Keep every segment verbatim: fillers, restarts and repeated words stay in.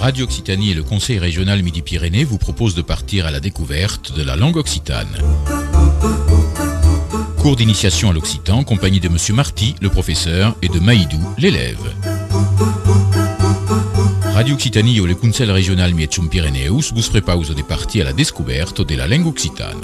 Radio Occitanie et le Conseil régional Midi-Pyrénées vous proposent de partir à la découverte de la langue occitane. Cours d'initiation à l'occitan en compagnie de Monsieur Marty, le professeur, et de Maïdou, l'élève. Radio Occitanie et le Conseil régional Midi-Pyrénées vous préparent de partir à la découverte de la langue occitane.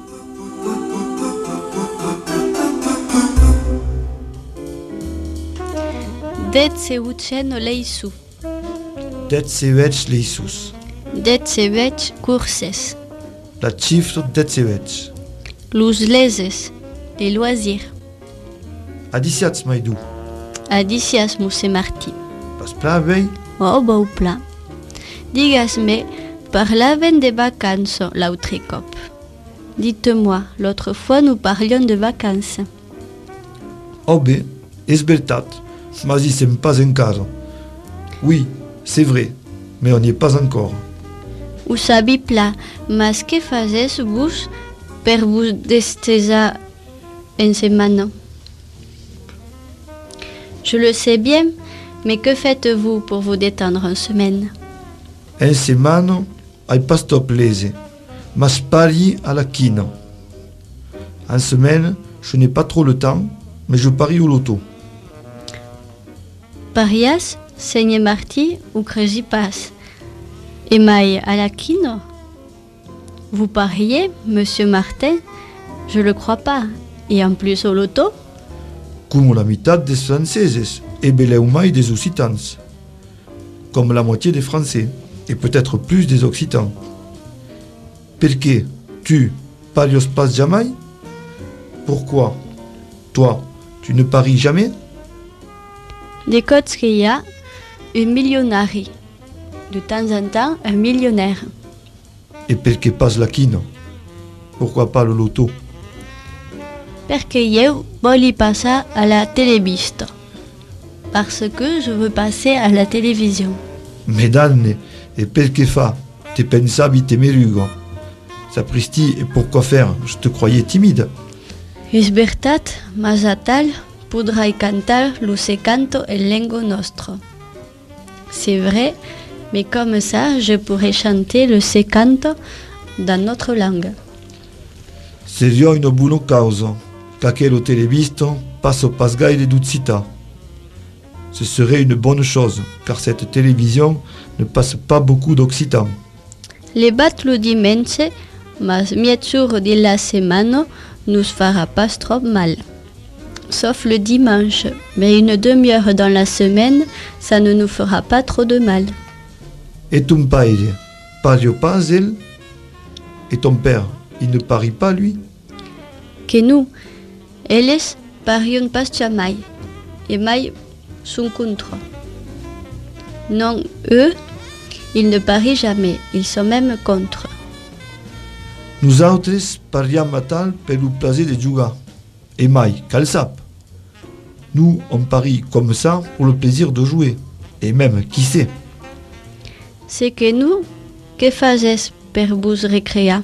Det se ucen leisu. Det se veig leisus. Det se veig curses. La cifre det se veig. Los leses. Les loisirs. Adiciats Maïdou. Adicias Monsieur Marty. Pas pla vei? Oh, beau pla. Digas-me, parlaven de vacances l'autre cop. Dites-moi, l'autre fois nous parlions de vacances. Oh bé, és veritat, mas hi sem pas encara. Oui, c'est vrai, mais on n'y est pas encore. Ho sabi pla, mas que fazes vos per vos destesa en semana? Je le sais bien, mais que faites-vous pour vous détendre en semaine? En semana, ai pas stop lese, mas pari à la quina. En semaine, je n'ai pas trop le temps, mais je parie au loto. Parias, Seigneur Marty, ou crezi pas? Et mai à la quina? Vous pariez, Monsieur Martin? Je le crois pas. Et en plus au loto? Comme la mitad des Françaises et beleu mai des Occitans. Comme la moitié des Français, et peut-être plus des Occitans. Perché tu parios pas jamais? Pourquoi? Toi, tu ne paries jamais? Des cotes qu'il y a, un millionnaire. De temps en temps, un millionnaire. Et perché pas la quina? Pourquoi pas le loto? Perché eu voglio passer à la télévista. Parce que je veux passer à la télévision. Medanne, et perché fa? Te pensavi temerugo. Sapristi, et pourquoi faire? Je te croyais timide. Es veritat, mas a tal podrai cantar lo se canto en lengua nostra. C'est vrai, mais comme ça, je pourrais chanter le se canto dans notre langue. Seria una buona causa, qu'aquello televisto passo pas gaire d'Occita. Ce serait une bonne chose, car cette télévision ne passe pas beaucoup d'occitan. Les bat lo dimanche, mas mietzour de la semaine nous fera pas trop mal. Sauf le dimanche, mais une demi-heure dans la semaine, ça ne nous fera pas trop de mal. Et ton père, pario pas elle? Et ton père, il ne parie pas lui? Que nous, elles parions pas jamais, et mai sont contre. Non, eux, ils ne parient jamais, ils sont même contre. Nous autres pariam a tal per le plaisir de jugar. Et mai, qu'elle sap. Nous, on parie comme ça pour le plaisir de jouer. Et même, qui sait? C'est que nous, que faites per vous récréer?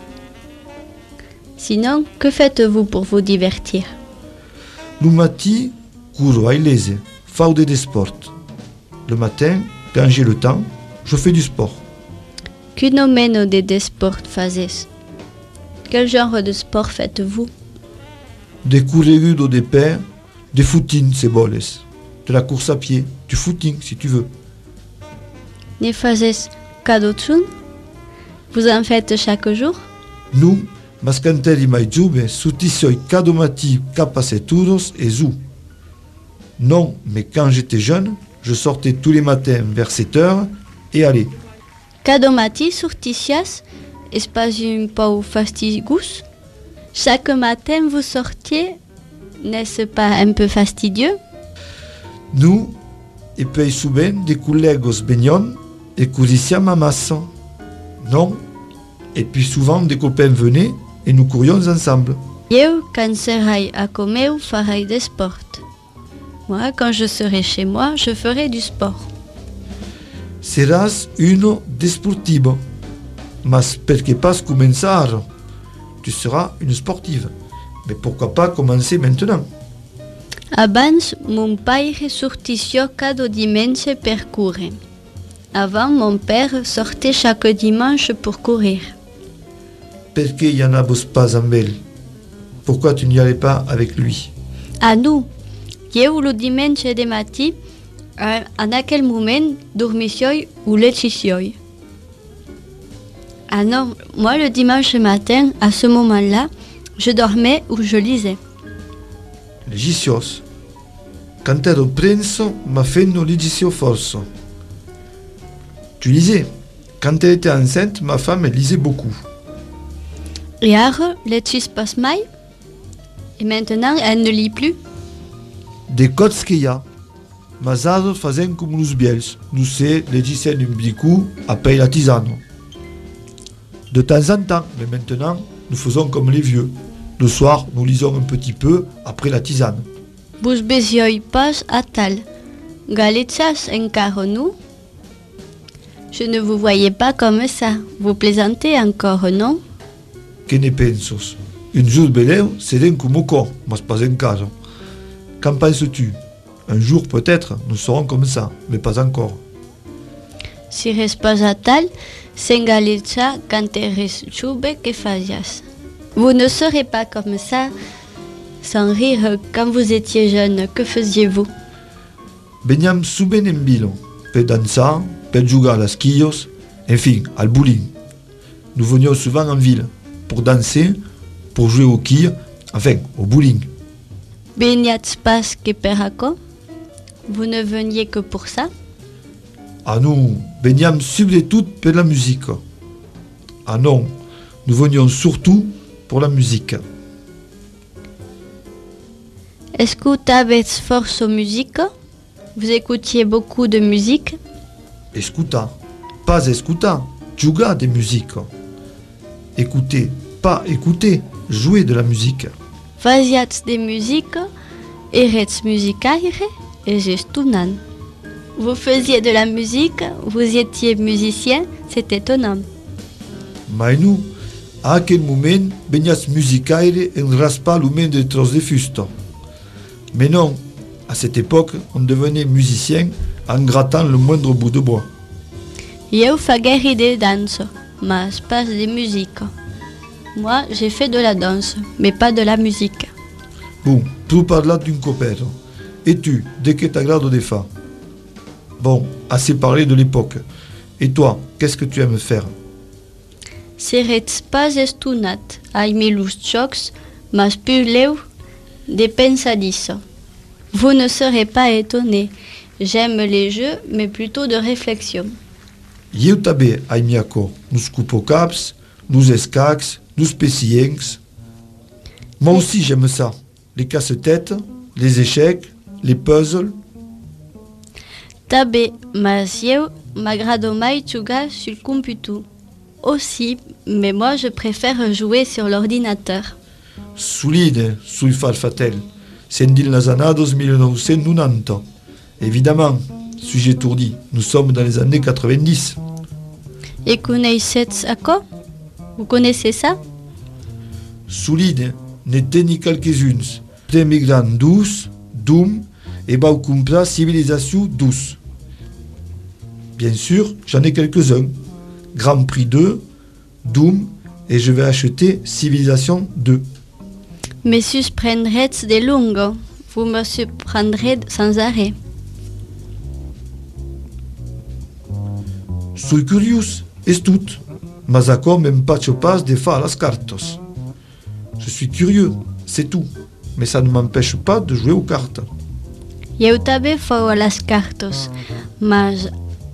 Sinon, que faites-vous pour vous divertir? Le matin, cours à lese, fais des sports. Le matin, quand j'ai le temps, je fais du sport. Que nomeno de des sports faites? Quel genre de sport faites-vous? Des corridos de paix, des footings, c'est boles. De la course à pied, du footing si tu veux. Ne faites qu'adotun? Vous en faites chaque jour? Nous, mas canteri mai jove, soutissoi cada matí cap a set euros et zou. Non, mais quand j'étais jeune, je sortais tous les matins vers sept heures et allez. Cada matí sortissias, és pas un peu fastidieux? Chaque matin vous sortiez, n'est-ce pas un peu fastidieux? Nous, et puis souvent des collègues baignon et cousissiam à massa. Non, et puis souvent des copains venaient et nous courions ensemble. Eu, quand serai à comeu, ferai des sports. Moi, quand je serai chez moi, je ferai du sport. Seràs uno desportivo, mas perché pas començar? Tu seras une sportive. Mais pourquoi pas commencer maintenant? Abans, mon père sortissió cada dimanche per córrer. Avant, mon père sortait chaque dimanche pour courir. Perché y en a pas amb ell? Pourquoi tu n'y allais pas avec lui? Ah nu, eu le dimanche de matí, eh, en aquell moment, dormissioi ou lechisioi. Ah non, moi le dimanche matin, à ce moment-là, je dormais ou je lisais. Legicios. Quand ero prenso, ma fenno ligisio forso. Tu lisais. Quand elle était enceinte, ma femme elle lisait beaucoup. Et ara, lechis pas mai? Et maintenant, elle ne lit plus. De cots que hi ha. Mas ara fazem com nos biels. Nous se legissem un bicou après la tisane. De temps en temps, mais maintenant, nous faisons comme les vieux. Le soir, nous lisons un petit peu après la tisane. Vos besioi pas a tal. Galitzas encara nous? Je ne vous voyais pas comme ça. Vous plaisantez encore, non? Que ne pensos? Un jour beleu, serem comme au corps, mas pas encara. Qu'en penses-tu? Un jour peut-être, nous serons comme ça, mais pas encore. Si res pas a tal, s'engalitza quand eres jove que fazias. Vous ne serez pas comme ça, sans rire, quand vous étiez jeune. Que faisiez-vous? Veniam souvent en ville, per dansar, per jugar a las quillos, enfin, al bowling. Nous venions souvent en ville, pour danser, pour jouer aux quilles, enfin, au bowling. Veniats pas que per aco? Vous ne veniez que pour ça? Ah nous, veniam surtout per la musique. Ah non, nous venions surtout pour la musique. Escutavez force musique? Vous écoutiez beaucoup de musique? Escuta, pas escuta, jugar de musique. Écouter, pas écouter, jouer de la musique. Faziats de musique? Eretz musicaire? Et gestunan. Vous faisiez de la musique? Vous étiez musicien? C'est étonnant. Mais nous, à quel moment venias musicaire en raspa l'humain de tros de fusta? Mais non, à cette époque, on devenait musicien en grattant le moindre bout de bois. Eu fagueri de danse, mas pas de musique. Moi, j'ai fait de la danse, mais pas de la musique. Bon, tu parles d'une copère. Et tu, de que t'agrade de faire? Bon, assez parlé de l'époque. Et toi, qu'est-ce que tu aimes faire? Seretz pas estunat, aimé los jocs, mas puleu de pensadissa. Vous ne serez pas étonné. J'aime les jeux, mais plutôt de réflexion. Eu també aimiaco, nous cupocaps, nous escacs, nous pessiens. Moi aussi j'aime ça. Les casse-têtes, les échecs, les puzzles. També, mas eu m'agrado mai jugar sur le computer. Aussi, mais moi je préfère jouer sur l'ordinateur. Solide, sui farfatel. C'est dans les années mille neuf cent quatre-vingt-dix. Évidemment, suis-je étourdi, nous sommes dans les années quatre-vingt-dix. Et connaissez aco? Vous connaissez ça? Solide, n'était ni quelques-unes. Des migrants douces, doum, et bau comprar civilisation douce. Bien sûr, j'en ai quelques-uns. Grand Prix deux, Doom, et je vais acheter Civilisation deux. Me surprendrez de lungo. Vous me surprendrez sans arrêt. Suis curieux, est tout. Mas acum même pas pas de faire las cartas. Je suis curieux, c'est tout. Mais ça ne m'empêche pas de jouer aux cartes. Eu també fou a las cartas, mas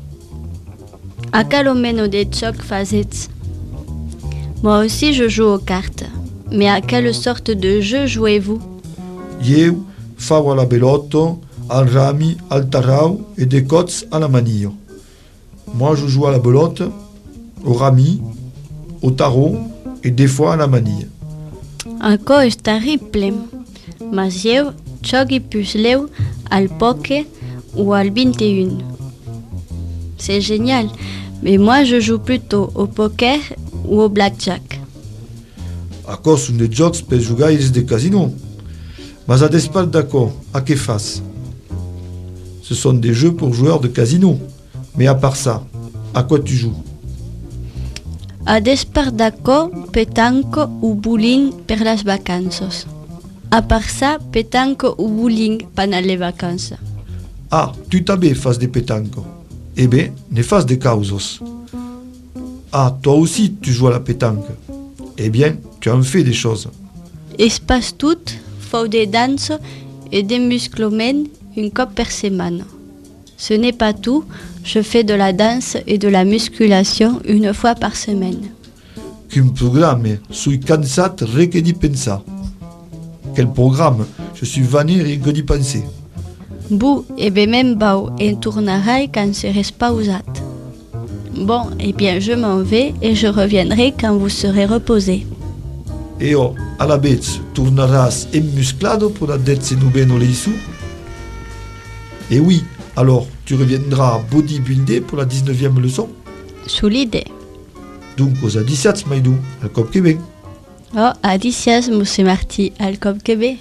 a calomeno de joc fazets. Moi aussi je joue aux cartes. Mais à quelle sorte de jeu jouez-vous? Eu fau a la belotto, al rami, al tarrau et des cots à la manille. Moi je joue à la belote, au rami, au tarot et des fois à la manille. Aco és terrible. Mas eu jogue puzzleu al poker ou al vingt et un. C'est génial. Mais moi je joue plutôt au poker ou au blackjack. Aco sont des jocs per jugaires de casino. Mas a despart d'accord, à que fasse? Ce sont des jeux pour joueurs de casino. Mais à part ça, à quoi tu joues? A desperdaco, petanco ou bowling per les vacances. A part ça, petanco ou bowling pendant les vacances. Ah, tu també fas de pétanque. Eh bien, ne fas de causos. Ah, toi aussi tu joues à la pétanque. Eh bien, tu en fais des choses. Es pas tout, fau des danses et des musclements une cop per semaine. Ce n'est pas tout, je fais de la danse et de la musculation une fois par semaine. Qu'un programme, suis cansat rien que d'y penser. Quel programme? Je suis vanné rien que d'y penser. Bu, et bien même bau, en tournerai quand serai pausat. Bon, eh bien je m'en vais et je reviendrai quand vous serez reposé. Et oh, à la bête, tourneras musclado pour la dette se nouveno leisu? Et oui, alors tu reviendras bodybuilder pour la dix-neuvième leçon? Sous l'idée. Donc aux adiciats, maïdou, al cop que ben. Oh, adicias, monsieur Marty, al cop que bé.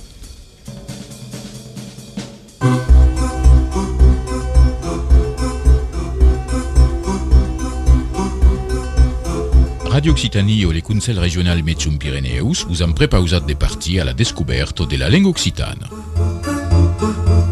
Radio Occitanie et les conseils régional Métchum-Pyrénéeus vous en préparent des parties à la découverte de la langue occitane.